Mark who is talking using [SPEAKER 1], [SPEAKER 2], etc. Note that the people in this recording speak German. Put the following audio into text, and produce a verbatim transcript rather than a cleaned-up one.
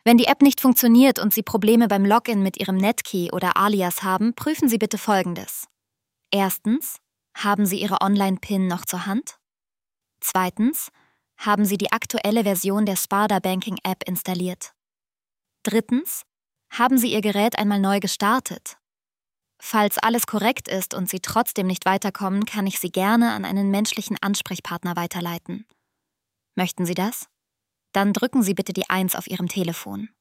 [SPEAKER 1] Wenn die App nicht funktioniert und Sie Probleme beim Login mit Ihrem Netkey oder Alias haben, prüfen Sie bitte Folgendes. Erstens, haben Sie Ihre Online-PIN noch zur Hand? Zweitens, haben Sie die aktuelle Version der Sparda Banking App installiert? Drittens, haben Sie Ihr Gerät einmal neu gestartet? Falls alles korrekt ist und Sie trotzdem nicht weiterkommen, kann ich Sie gerne an einen menschlichen Ansprechpartner weiterleiten. Möchten Sie das? Dann drücken Sie bitte die eins auf Ihrem Telefon.